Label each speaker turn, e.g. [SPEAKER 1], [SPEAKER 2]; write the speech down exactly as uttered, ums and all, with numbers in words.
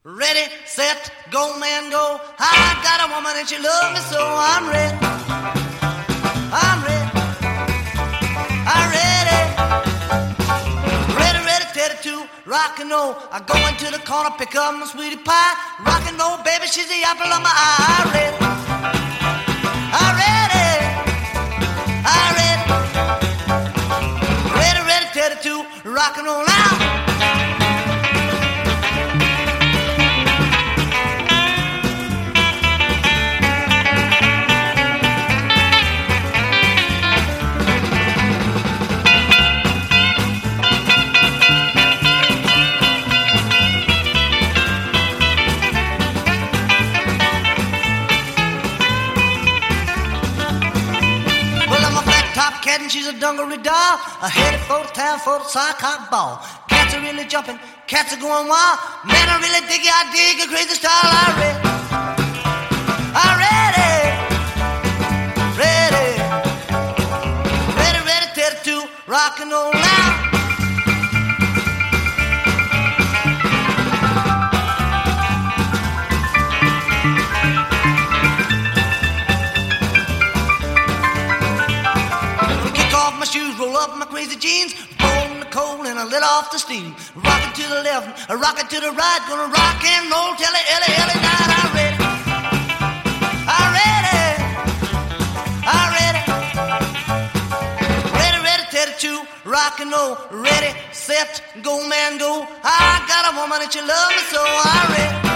[SPEAKER 1] Ready, set, go, man, go. I got a woman and she loves me, so I'm ready. I'm ready. I'm ready. Ready, ready, ready to rock and roll. I go into the corner, pick up my sweetie pie. Rock and roll, baby, she's the apple of my eye. I'm ready. I'm ready. I'm ready. Ready, ready, ready to rock and roll now. Cat and she's a dungaree doll. I headed for the town for the sock hop ball. Cats are really jumping, cats are going wild. Man, I really dig it, I dig a crazy style. I'm ready, I'm ready, ready, ready, ready, ready to rock and roll now. My shoes, roll up my crazy jeans, blow the cold and I let off the steam. Rockin' to the left, rockin' to the right, gonna rock and roll till the early, early night. I'm ready, I'm ready, I'm ready, ready, ready, ready to rock and roll. Ready, set, go, man, go. I got a woman and she loves me, so I'm ready.